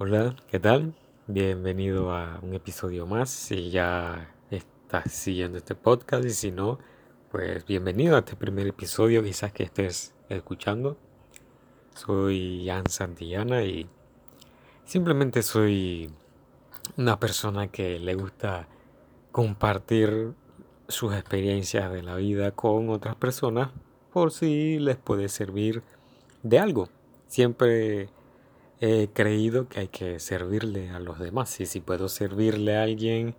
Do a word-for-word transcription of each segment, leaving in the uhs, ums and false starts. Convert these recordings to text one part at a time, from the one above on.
Hola, ¿qué tal? Bienvenido a un episodio más. Si ya estás siguiendo este podcast y si no, pues bienvenido a este primer episodio quizás que estés escuchando. Soy Jan Santillana y simplemente soy una persona que le gusta compartir sus experiencias de la vida con otras personas por si les puede servir de algo. Siempre he creído que hay que servirle a los demás. Y si puedo servirle a alguien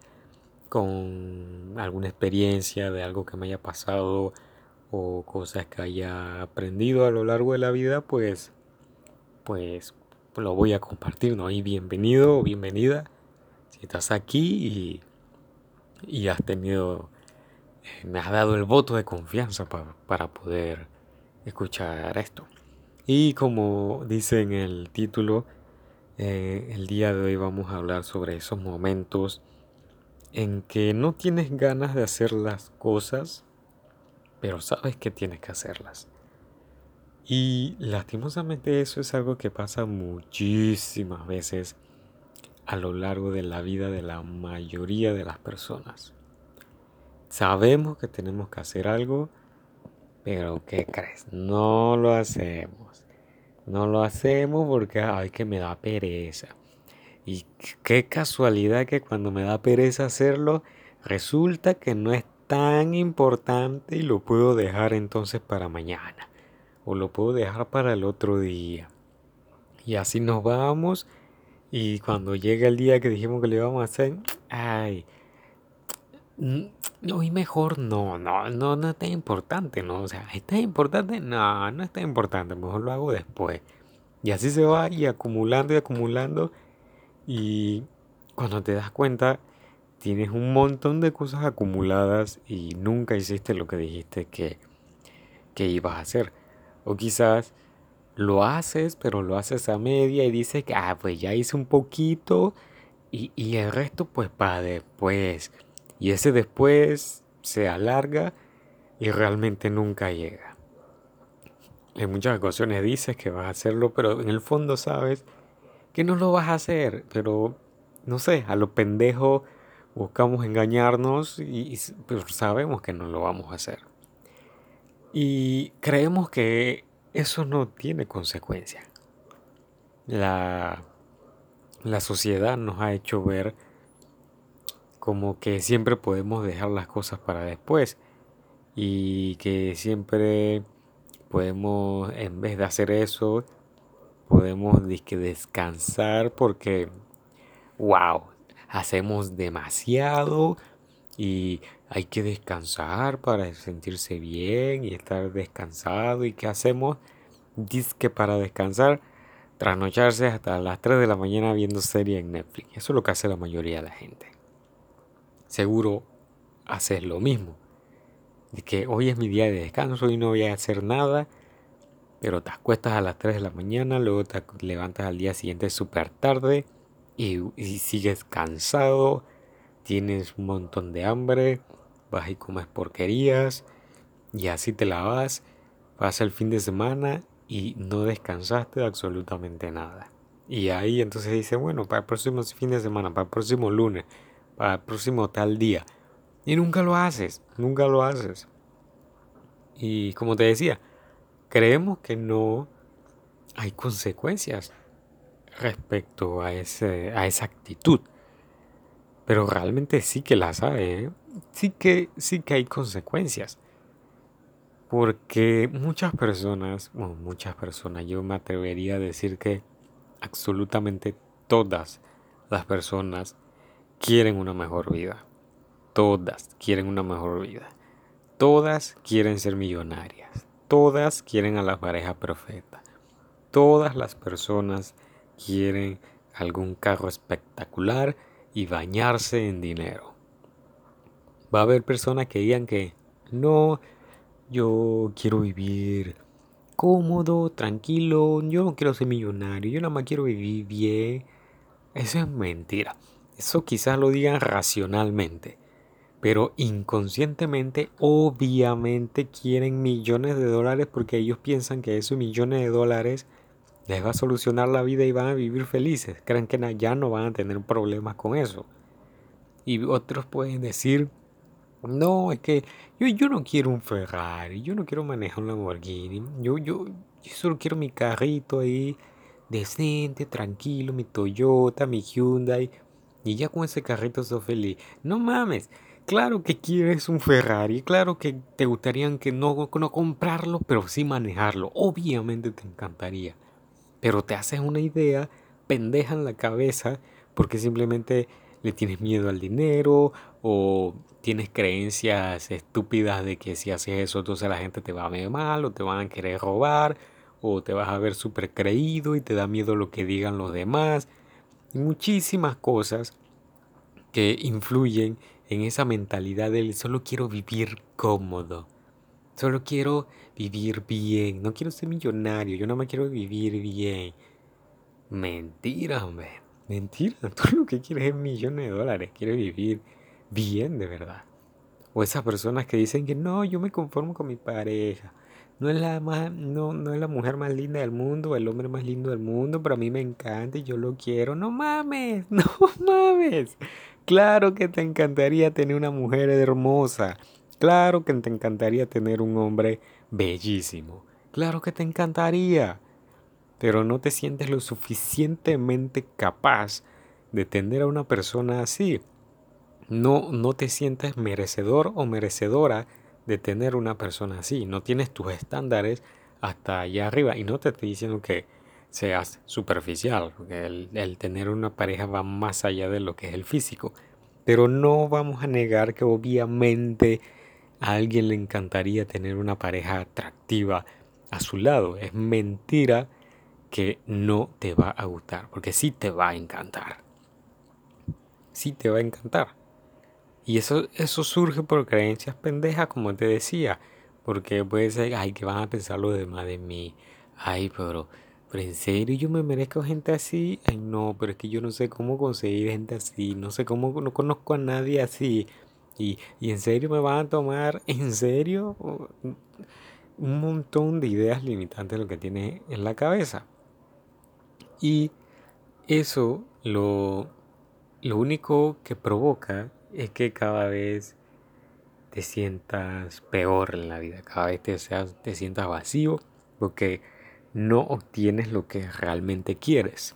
con alguna experiencia de algo que me haya pasado o cosas que haya aprendido a lo largo de la vida, pues, pues lo voy a compartir, ¿no? Y bienvenido o bienvenida si estás aquí y, y has tenido, eh, me has dado el voto de confianza pa- para poder escuchar esto. Y como dice en el título, Eh, el día de hoy vamos a hablar sobre esos momentos en que no tienes ganas de hacer las cosas, pero sabes que tienes que hacerlas. Y lastimosamente eso es algo que pasa muchísimas veces a lo largo de la vida de la mayoría de las personas. Sabemos que tenemos que hacer algo, pero ¿qué crees? No lo hacemos. No lo hacemos porque, ay, que me da pereza. Y qué casualidad que cuando me da pereza hacerlo, resulta que no es tan importante y lo puedo dejar entonces para mañana. O lo puedo dejar para el otro día. Y así nos vamos. Y cuando llega el día que dijimos que lo íbamos a hacer, ay, mm, hoy mejor no, no, no, no es tan importante, ¿no? O sea, ¿está importante? No, no es tan importante, mejor lo hago después. Y así se va y acumulando y acumulando. Y cuando te das cuenta, tienes un montón de cosas acumuladas y nunca hiciste lo que dijiste que, que ibas a hacer. O quizás lo haces, pero lo haces a media y dices que, ah, pues ya hice un poquito y, y el resto pues para después. Y ese después se alarga y realmente nunca llega. En muchas ocasiones dices que vas a hacerlo, pero en el fondo sabes que no lo vas a hacer, pero no sé, a lo pendejo buscamos engañarnos y, y pero sabemos que no lo vamos a hacer. Y creemos que eso no tiene consecuencia. La, la sociedad nos ha hecho ver como que siempre podemos dejar las cosas para después y que siempre podemos, en vez de hacer eso, podemos disque descansar porque wow, hacemos demasiado y hay que descansar para sentirse bien y estar descansado. ¿Y qué hacemos? Dice que para descansar, trasnocharse hasta las tres de la mañana viendo serie en Netflix. Eso es lo que hace la mayoría de la gente. Seguro haces lo mismo. De que hoy es mi día de descanso y no voy a hacer nada, pero te acuestas a las tres de la mañana, luego te levantas al día siguiente súper tarde y, y sigues cansado, tienes un montón de hambre, vas y comes porquerías y así te la vas, pasa el fin de semana y no descansaste de absolutamente nada. Y ahí entonces dice, bueno, para el próximo fin de semana, para el próximo lunes, para el próximo tal día. Y nunca lo haces, nunca lo haces. Y como te decía, creemos que no hay consecuencias respecto a, ese, a esa actitud. Pero realmente sí que las hay, ¿eh? Sí que, sí que hay consecuencias. Porque muchas personas, bueno, muchas personas, yo me atrevería a decir que absolutamente todas las personas quieren una mejor vida. Todas quieren una mejor vida. Todas quieren ser millonarias. Todas quieren a la pareja perfecta. Todas las personas quieren algún carro espectacular y bañarse en dinero. Va a haber personas que digan que no, yo quiero vivir cómodo, tranquilo, yo no quiero ser millonario, yo nada más quiero vivir bien. Eso es mentira. Eso quizás lo digan racionalmente, pero inconscientemente obviamente quieren millones de dólares porque ellos piensan que esos millones de dólares les va a solucionar la vida y van a vivir felices. Creen que na- ya no van a tener problemas con eso. Y otros pueden decir, no, es que yo, yo no quiero un Ferrari, yo no quiero manejar un Lamborghini, yo, yo, yo solo quiero mi carrito ahí, decente, tranquilo, mi Toyota, mi Hyundai, y ya con ese carrito soy feliz. No mames, claro que quieres un Ferrari, claro que te gustaría que no, no comprarlo, pero sí manejarlo, obviamente te encantaría, pero te haces una idea pendeja en la cabeza porque simplemente le tienes miedo al dinero o tienes creencias estúpidas de que si haces eso entonces la gente te va a ver mal o te van a querer robar o te vas a ver súper creído y te da miedo lo que digan los demás y muchísimas cosas que influyen en esa mentalidad del solo quiero vivir cómodo. Solo quiero vivir bien, no quiero ser millonario, yo no me quiero vivir bien. Mentira, hombre. Mentira. Tú lo que quieres es millones de dólares. Quieres vivir bien de verdad. O esas personas que dicen que no, yo me conformo con mi pareja. No es la más, no, no es la mujer más linda del mundo, el hombre más lindo del mundo, pero a mí me encanta y yo lo quiero. No mames, no mames. Claro que te encantaría tener una mujer hermosa. Claro que te encantaría tener un hombre bellísimo. Claro que te encantaría, pero no te sientes lo suficientemente capaz de tener a una persona así. No, no te sientes merecedor o merecedora de tener una persona así. No tienes tus estándares hasta allá arriba. Y no te estoy diciendo que seas superficial, porque el, el tener una pareja va más allá de lo que es el físico. Pero no vamos a negar que obviamente a alguien le encantaría tener una pareja atractiva a su lado. Es mentira que no te va a gustar, porque sí te va a encantar, sí te va a encantar. Y eso, eso surge por creencias pendejas, como te decía, porque puede ser, ay, que van a pensar los demás de mí, ay, pero, pero en serio yo me merezco gente así, ay, no, pero es que yo no sé cómo conseguir gente así, no sé cómo, no conozco a nadie así, y, y en serio me van a tomar, en serio, un montón de ideas limitantes lo que tiene en la cabeza. Y eso lo, lo único que provoca es que cada vez te sientas peor en la vida, cada vez te, seas, te sientas vacío porque no obtienes lo que realmente quieres.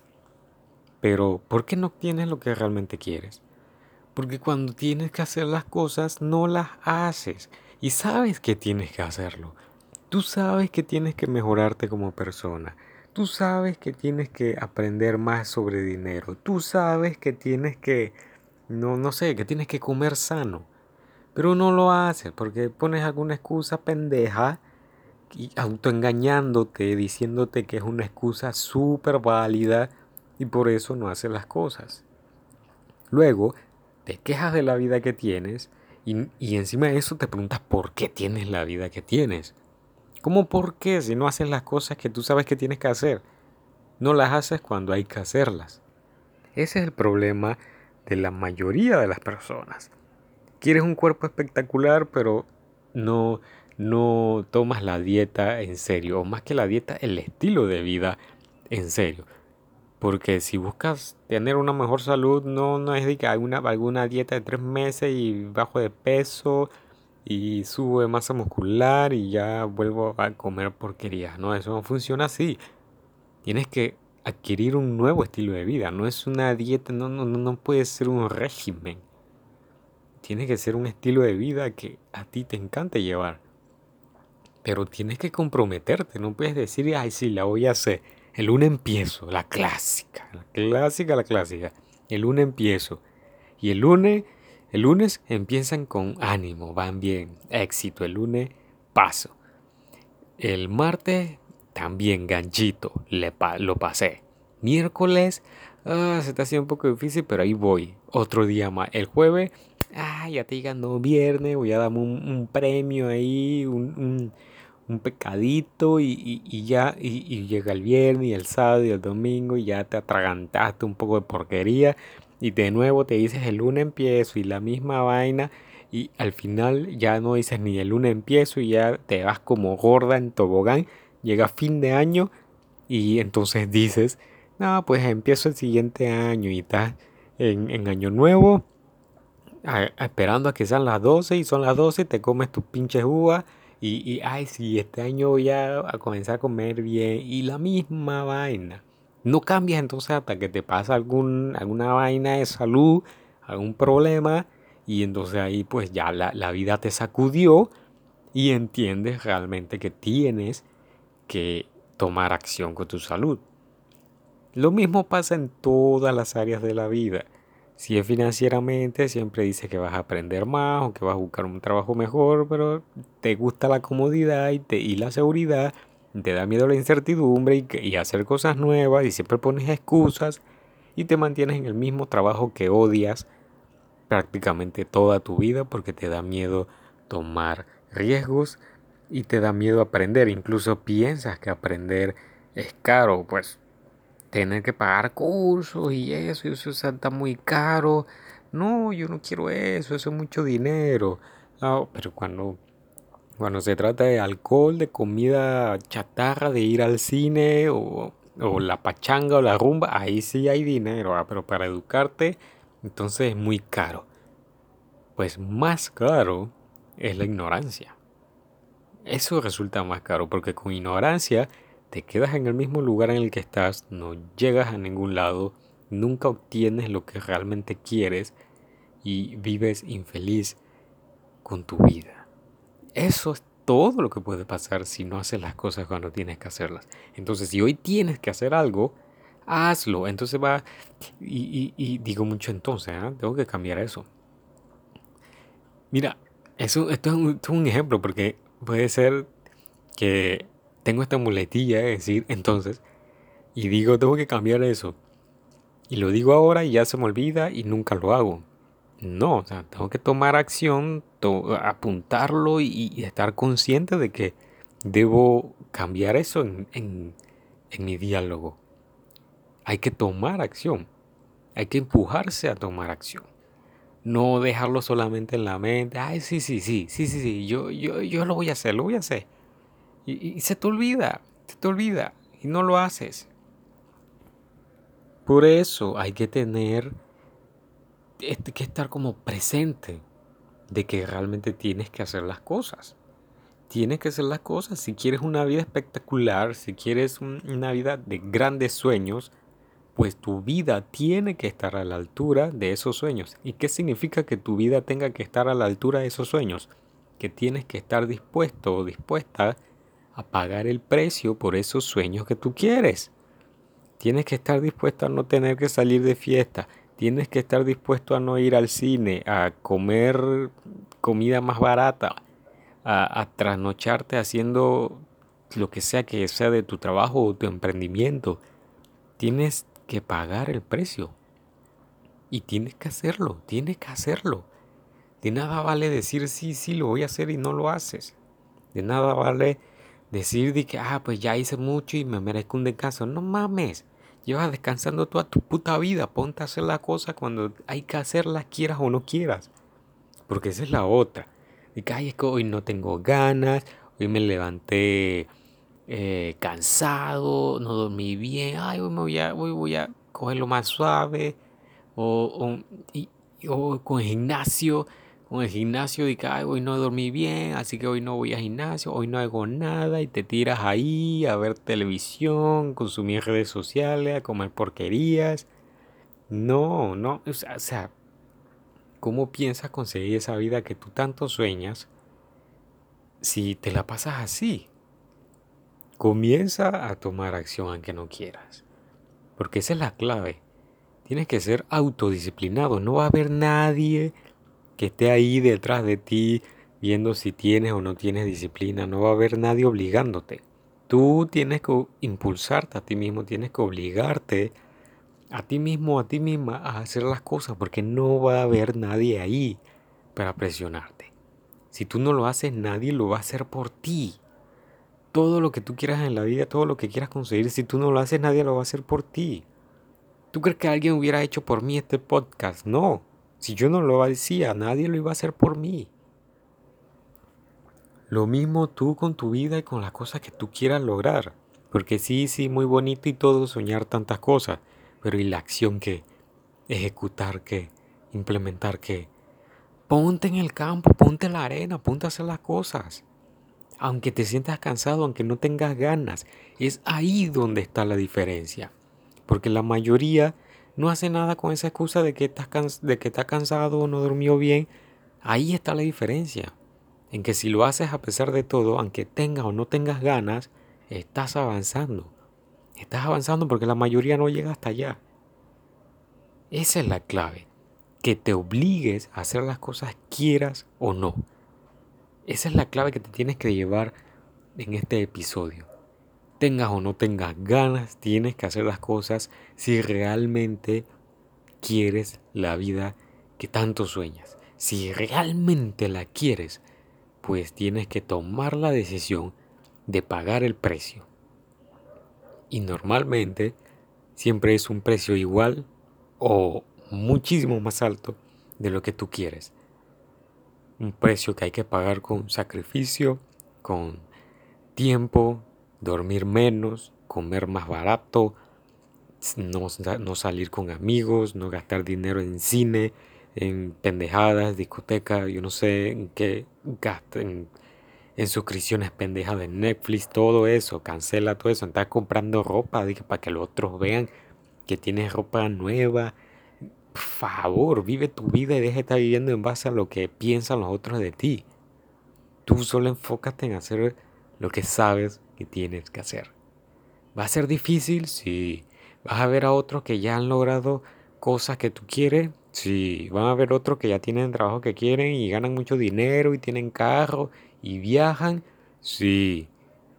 Pero ¿por qué no obtienes lo que realmente quieres? Porque cuando tienes que hacer las cosas no las haces y sabes que tienes que hacerlo. Tú sabes que tienes que mejorarte como persona. Tú sabes que tienes que aprender más sobre dinero. Tú sabes que tienes que, no, no sé, que tienes que comer sano. Pero no lo haces porque pones alguna excusa pendeja y autoengañándote, diciéndote que es una excusa súper válida y por eso no haces las cosas. Luego te quejas de la vida que tienes y, y encima de eso te preguntas por qué tienes la vida que tienes. ¿Cómo por qué si no haces las cosas que tú sabes que tienes que hacer? No las haces cuando hay que hacerlas. Ese es el problema de la mayoría de las personas. Quieres un cuerpo espectacular, pero no, no tomas la dieta en serio, o más que la dieta, el estilo de vida en serio. Porque si buscas tener una mejor salud, no, no es de que alguna, alguna dieta de tres meses y bajo de peso y sube masa muscular y ya vuelvo a comer porquerías. No, eso no funciona así. Tienes que adquirir un nuevo estilo de vida. No es una dieta, no, no, no no puede ser un régimen. Tiene que ser un estilo de vida que a ti te encante llevar. Pero tienes que comprometerte. No puedes decir, ay, sí, la voy a hacer. El lunes empiezo. La clásica. La clásica, la clásica. El lunes empiezo. Y el lunes, el lunes empiezan con ánimo. Van bien. Éxito. El lunes paso. El martes también ganchito. Le pa- lo pasé. Miércoles, ah, se está haciendo un poco difícil, pero ahí voy. Otro día más. El jueves, ah, ya te ganó viernes, voy a darme un, un premio ahí, un, un, un pecadito y, y- y ya, y, y llega el viernes y el sábado y el domingo y ya te atragantaste un poco de porquería y de nuevo te dices el lunes empiezo y la misma vaina y al final ya no dices ni el lunes empiezo y ya te vas como gorda en tobogán, llega fin de año Y entonces dices, no, pues empiezo el siguiente año y estás en, en año nuevo, a- a- esperando a que sean las doce y son las doce, te comes tus pinches uvas y, y, ay, sí, este año voy a, a comenzar a comer bien y la misma vaina. No cambias entonces hasta que te pasa algún, alguna vaina de salud, algún problema y entonces ahí pues ya la, la vida te sacudió y entiendes realmente que tienes que tomar acción con tu salud. Lo mismo pasa en todas las áreas de la vida. Si es financieramente, siempre dices que vas a aprender más o que vas a buscar un trabajo mejor, pero te gusta la comodidad y, te, y la seguridad, te da miedo la incertidumbre y, que- y hacer cosas nuevas y siempre pones excusas y te mantienes en el mismo trabajo que odias prácticamente toda tu vida porque te da miedo tomar riesgos y te da miedo aprender. Incluso piensas que aprender es caro, pues tener que pagar cursos y eso, y eso está muy caro. No, yo no quiero eso, eso es mucho dinero. Ah, pero cuando, cuando se trata de alcohol, de comida chatarra, de ir al cine o, o la pachanga o la rumba, ahí sí hay dinero, ah, pero para educarte, entonces es muy caro. Pues más caro es la ignorancia. Eso resulta más caro porque con ignorancia te quedas en el mismo lugar en el que estás, no llegas a ningún lado, nunca obtienes lo que realmente quieres y vives infeliz con tu vida. Eso es todo lo que puede pasar si no haces las cosas cuando tienes que hacerlas. Entonces, si hoy tienes que hacer algo, hazlo. Entonces va, y, y- y digo mucho entonces, ¿ah? Tengo que cambiar eso. Mira, eso, esto es un, esto es un ejemplo porque puede ser que tengo esta muletilla de decir entonces y digo tengo que cambiar eso y lo digo ahora y ya se me olvida y nunca lo hago. No, o sea, tengo que tomar acción, to- apuntarlo y, y estar consciente de que debo cambiar eso en, en, en mi diálogo. Hay que tomar acción, hay que empujarse a tomar acción. No dejarlo solamente en la mente. Ay, sí, sí, sí, sí, sí, sí, yo, yo, yo lo voy a hacer, lo voy a hacer. Y, y se te olvida, se te olvida y no lo haces. Por eso hay que tener, este, que estar como presente de que realmente tienes que hacer las cosas. Tienes que hacer las cosas. Si quieres una vida espectacular, si quieres un- una vida de grandes sueños, pues tu vida tiene que estar a la altura de esos sueños. ¿Y qué significa que tu vida tenga que estar a la altura de esos sueños? Que tienes que estar dispuesto o dispuesta a pagar el precio por esos sueños que tú quieres. Tienes que estar dispuesto a no tener que salir de fiesta. Tienes que estar dispuesto a no ir al cine, a comer comida más barata, a, a trasnocharte haciendo lo que sea que sea de tu trabajo o tu emprendimiento. Tienes que pagar el precio. Y tienes que hacerlo, tienes que hacerlo. De nada vale decir sí, sí, lo voy a hacer y no lo haces. De nada vale decir de que, ah, pues ya hice mucho y me merezco un descanso. No mames. Llevas descansando toda tu puta vida. Ponte a hacer la cosa cuando hay que hacerlas, quieras o no quieras. Porque esa es la otra. De que, ay, es que hoy no tengo ganas. Hoy me levanté eh, cansado. No dormí bien. Ay, hoy me voy a, hoy voy a cogerlo más suave. O, o, y, o con el gimnasio, con el gimnasio de que "Ay, hoy no dormí bien, así que hoy no voy al gimnasio, hoy no hago nada", y te tiras ahí a ver televisión, consumir redes sociales, a comer porquerías. No, no, o sea, o sea, ¿cómo piensas conseguir esa vida que tú tanto sueñas si te la pasas así? Comienza a tomar acción aunque no quieras, porque esa es la clave. Tienes que ser autodisciplinado, no va a haber nadie que esté ahí detrás de ti viendo si tienes o no tienes disciplina. No va a haber nadie obligándote. Tú tienes que impulsarte a ti mismo, tienes que obligarte a ti mismo, a ti misma a hacer las cosas porque no va a haber nadie ahí para presionarte. Si tú no lo haces, nadie lo va a hacer por ti. Todo lo que tú quieras en la vida, todo lo que quieras conseguir, si tú no lo haces, nadie lo va a hacer por ti. ¿Tú crees que alguien hubiera hecho por mí este podcast? No. Si yo no lo hacía, nadie lo iba a hacer por mí. Lo mismo tú con tu vida y con las cosas que tú quieras lograr. Porque sí, sí, muy bonito y todo soñar tantas cosas, pero ¿y la acción qué? ¿Ejecutar qué? ¿Implementar qué? Ponte en el campo, ponte en la arena, ponte a hacer las cosas. Aunque te sientas cansado, aunque no tengas ganas, es ahí donde está la diferencia. Porque la mayoría no hace nada con esa excusa de que estás cans- de que está cansado o no durmió bien. Ahí está la diferencia. En que si lo haces a pesar de todo, aunque tengas o no tengas ganas, estás avanzando. Estás avanzando porque la mayoría no llega hasta allá. Esa es la clave. Que te obligues a hacer las cosas quieras o no. Esa es la clave que te tienes que llevar en este episodio. Tengas o no tengas ganas, tienes que hacer las cosas si realmente quieres la vida que tanto sueñas. Si realmente la quieres, pues tienes que tomar la decisión de pagar el precio. Y normalmente siempre es un precio igual o muchísimo más alto de lo que tú quieres. Un precio que hay que pagar con sacrificio, con tiempo, dormir menos, comer más barato, no, no salir con amigos, no gastar dinero en cine, en pendejadas, discoteca, yo no sé en qué gasten, en suscripciones pendejas de Netflix, todo eso, cancela todo eso, estás comprando ropa de que para que los otros vean que tienes ropa nueva. Por favor, vive tu vida y deja de estar viviendo en base a lo que piensan los otros de ti. Tú solo enfócate en hacer lo que sabes que tienes que hacer. ¿Va a ser difícil? Sí. ¿Vas a ver a otros que ya han logrado cosas que tú quieres? Sí. ¿Van a ver otros que ya tienen el trabajo que quieren y ganan mucho dinero y tienen carro y viajan? Sí.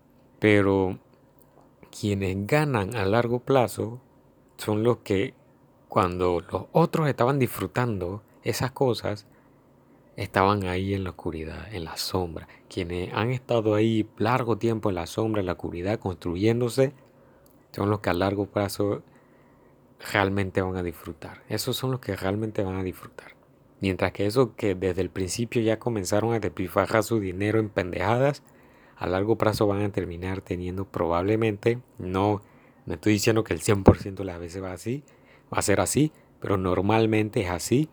Pero quienes ganan a largo plazo son los que cuando los otros estaban disfrutando esas cosas, estaban ahí en la oscuridad, en la sombra. Quienes han estado ahí largo tiempo en la sombra, en la oscuridad, construyéndose, son los que a largo plazo realmente van a disfrutar. Esos son los que realmente van a disfrutar. Mientras que esos que desde el principio ya comenzaron a despilfarrar su dinero en pendejadas, a largo plazo van a terminar teniendo probablemente, no, no estoy diciendo que el cien por ciento de las veces va así, va a ser así, pero normalmente es así,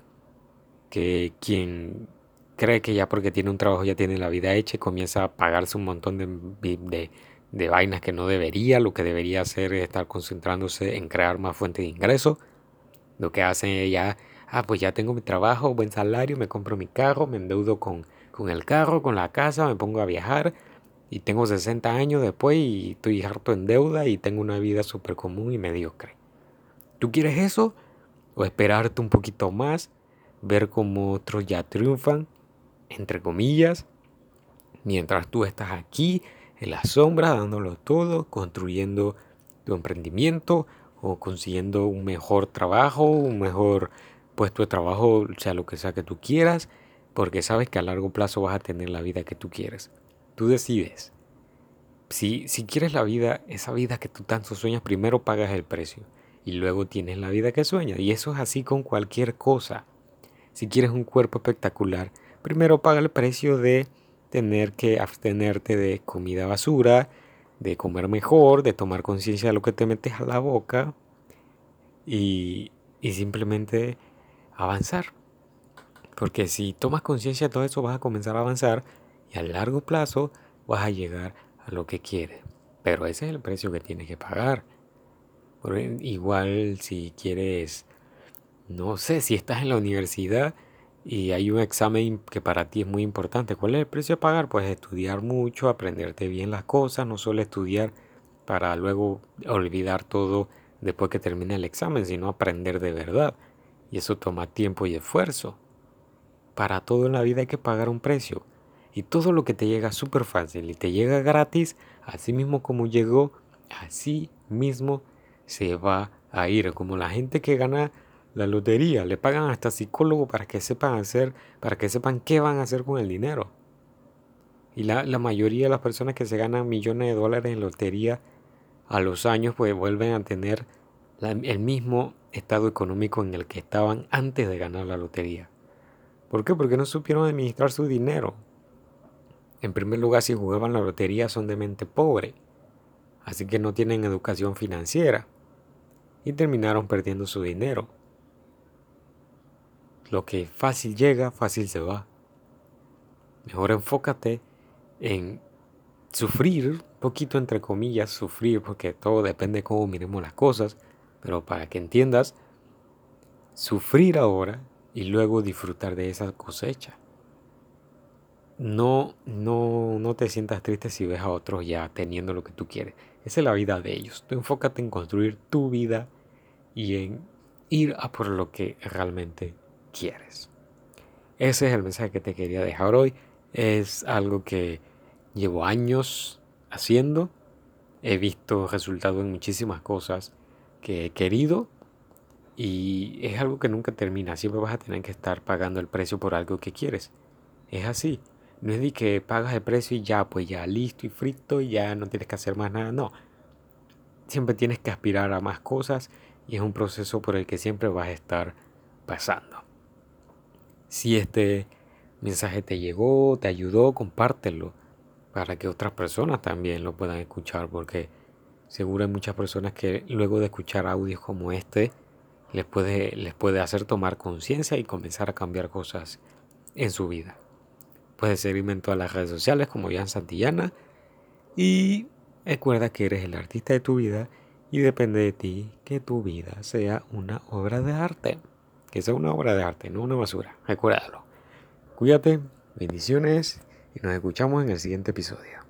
que quien cree que ya porque tiene un trabajo ya tiene la vida hecha y comienza a pagarse un montón de, de, de vainas que no debería, lo que debería hacer es estar concentrándose en crear más fuentes de ingreso. Lo que hace ya, ah, pues ya tengo mi trabajo, buen salario, me compro mi carro, me endeudo con, con el carro, con la casa, me pongo a viajar y tengo sesenta años después y estoy harto en deuda y tengo una vida súper común y mediocre. ¿Tú quieres eso? ¿O esperarte un poquito más, ver cómo otros ya triunfan, entre comillas, mientras tú estás aquí en la sombra dándolo todo, construyendo tu emprendimiento o consiguiendo un mejor trabajo, un mejor puesto de trabajo, sea lo que sea que tú quieras, porque sabes que a largo plazo vas a tener la vida que tú quieres? Tú decides. Si, si quieres la vida, esa vida que tú tanto sueñas, primero pagas el precio y luego tienes la vida que sueñas. Y eso es así con cualquier cosa. Si quieres un cuerpo espectacular, primero paga el precio de tener que abstenerte de comida basura, de comer mejor, de tomar conciencia de lo que te metes a la boca y, y simplemente avanzar. Porque si tomas conciencia de todo eso vas a comenzar a avanzar y a largo plazo vas a llegar a lo que quieres. Pero ese es el precio que tienes que pagar. Por igual si quieres, no sé, si estás en la universidad y hay un examen que para ti es muy importante, ¿cuál es el precio a pagar? Pues estudiar mucho, aprenderte bien las cosas, no solo estudiar para luego olvidar todo después que termine el examen, sino aprender de verdad. Y eso toma tiempo y esfuerzo. Para todo en la vida hay que pagar un precio. Y todo lo que te llega súper fácil y te llega gratis, así mismo como llegó, así mismo se va a ir. Como la gente que gana la lotería, le pagan hasta psicólogo para que sepan hacer, para que sepan qué van a hacer con el dinero. Y la, la mayoría de las personas que se ganan millones de dólares en lotería a los años, pues vuelven a tener la, el mismo estado económico en el que estaban antes de ganar la lotería. ¿Por qué? Porque no supieron administrar su dinero. En primer lugar, si jugaban la lotería son de mente pobre. así que no tienen educación financiera y terminaron perdiendo su dinero. Lo que fácil llega, fácil se va. Mejor enfócate en sufrir, un poquito entre comillas, sufrir, porque todo depende de cómo miremos las cosas, pero para que entiendas, sufrir ahora y luego disfrutar de esa cosecha. No, no, no te sientas triste si ves a otros ya teniendo lo que tú quieres. Esa es la vida de ellos. Tú enfócate en construir tu vida y en ir a por lo que realmente quieres. Ese es el mensaje que te quería dejar hoy. Es algo que llevo años haciendo. He visto resultados en muchísimas cosas que he querido y es algo que nunca termina. Siempre vas a tener que estar pagando el precio por algo que quieres. Es así. No es de que pagas el precio y ya, pues ya listo y frito y ya no tienes que hacer más nada. No. Siempre tienes que aspirar a más cosas y es un proceso por el que siempre vas a estar pasando. Si este mensaje te llegó, te ayudó, compártelo para que otras personas también lo puedan escuchar, porque seguro hay muchas personas que luego de escuchar audios como este les puede, les puede hacer tomar conciencia y comenzar a cambiar cosas en su vida. Puedes seguirme en todas las redes sociales como Jan Santillana y recuerda que eres el artista de tu vida y depende de ti que tu vida sea una obra de arte. Que sea una obra de arte, no una basura. Recuérdalo. Cuídate, bendiciones y nos escuchamos en el siguiente episodio.